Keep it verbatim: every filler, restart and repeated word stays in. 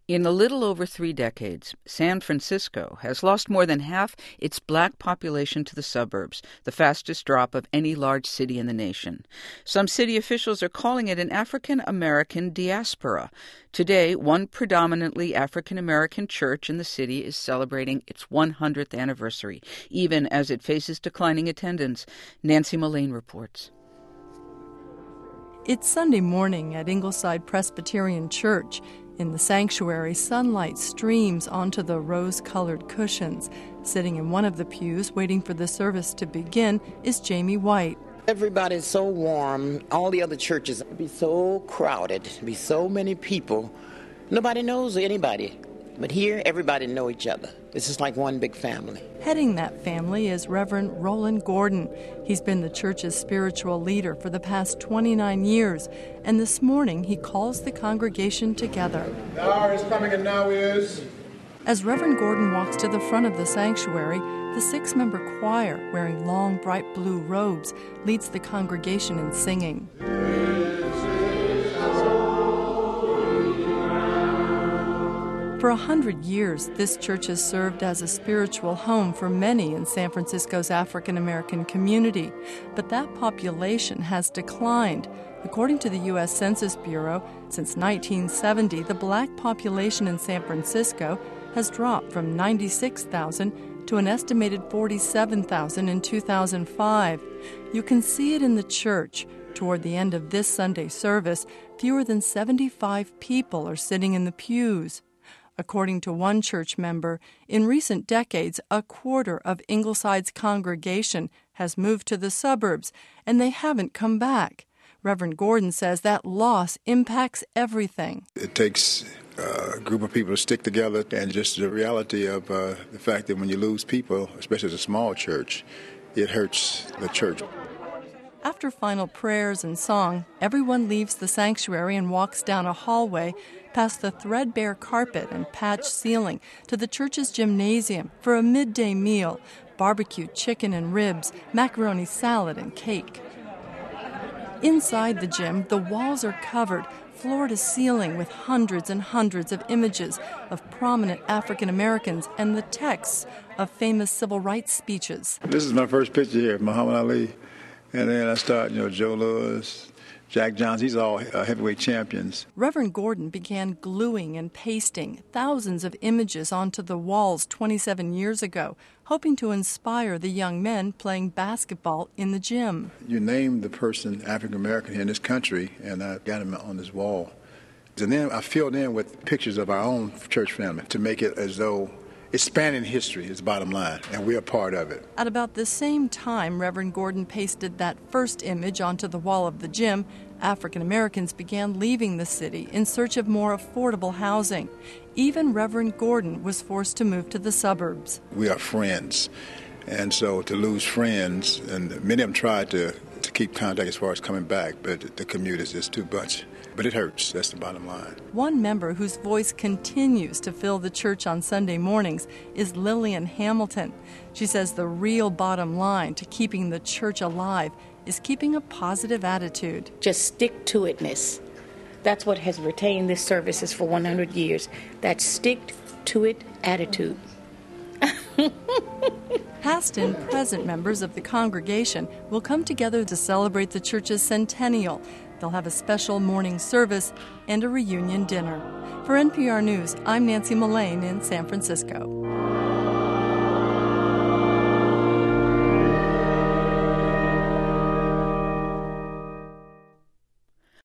In a little over three decades, San Francisco has lost more than half its black population to the suburbs, the fastest drop of any large city in the nation. Some city officials are calling it an African-American diaspora. Today, one predominantly African-American church in the city is celebrating its one hundredth anniversary, even as it faces declining attendance. Nancy Mullane reports. It's Sunday morning at Ingleside Presbyterian Church. In the sanctuary, sunlight streams onto the rose-colored cushions. Sitting in one of the pews, waiting for the service to begin, is Jamie White. Everybody's so warm. All the other churches be so crowded, be so many people. Nobody knows anybody. But here, everybody know each other. This is like one big family. Heading that family is Reverend Roland Gordon. He's been the church's spiritual leader for the past twenty-nine years, and this morning he calls the congregation together. The hour is coming and now is. As Reverend Gordon walks to the front of the sanctuary, the six-member choir, wearing long, bright blue robes, leads the congregation in singing. For a hundred years, this church has served as a spiritual home for many in San Francisco's African-American community, but that population has declined. According to the U S Census Bureau, since nineteen seventy, the black population in San Francisco has dropped from ninety-six thousand to an estimated forty-seven thousand in two thousand five. You can see it in the church. Toward the end of this Sunday service, fewer than seventy-five people are sitting in the pews. According to one church member, in recent decades, a quarter of Ingleside's congregation has moved to the suburbs, and they haven't come back. Reverend Gordon says that loss impacts everything. It takes uh, a group of people to stick together, and just the reality of uh, the fact that when you lose people, especially as a small church, it hurts the church. After final prayers and song, everyone leaves the sanctuary and walks down a hallway past the threadbare carpet and patched ceiling to the church's gymnasium for a midday meal, barbecued chicken and ribs, macaroni salad and cake. Inside the gym, the walls are covered, floor to ceiling, with hundreds and hundreds of images of prominent African Americans and the texts of famous civil rights speeches. This is my first picture here, Muhammad Ali. And then I start, you know, Joe Louis, Jack Johnson, these are all uh, heavyweight champions. Reverend Gordon began gluing and pasting thousands of images onto the walls twenty-seven years ago, hoping to inspire the young men playing basketball in the gym. You name the person African American here in this country, and I got him on this wall. And then I filled in with pictures of our own church family to make it as though it's spanning history, is the bottom line, and we're a part of it. At about the same time Reverend Gordon pasted that first image onto the wall of the gym, African Americans began leaving the city in search of more affordable housing. Even Reverend Gordon was forced to move to the suburbs. We are friends, and so to lose friends, and many of them tried to, to keep contact as far as coming back, but the commute is just too much. But it hurts. That's the bottom line. One member whose voice continues to fill the church on Sunday mornings is Lillian Hamilton. She says the real bottom line to keeping the church alive is keeping a positive attitude. Just stick to itness. That's what has retained this services for one hundred years. That stick to it attitude. Past and present members of the congregation will come together to celebrate the church's centennial. They'll have a special morning service and a reunion dinner. For N P R News, I'm Nancy Mullane in San Francisco.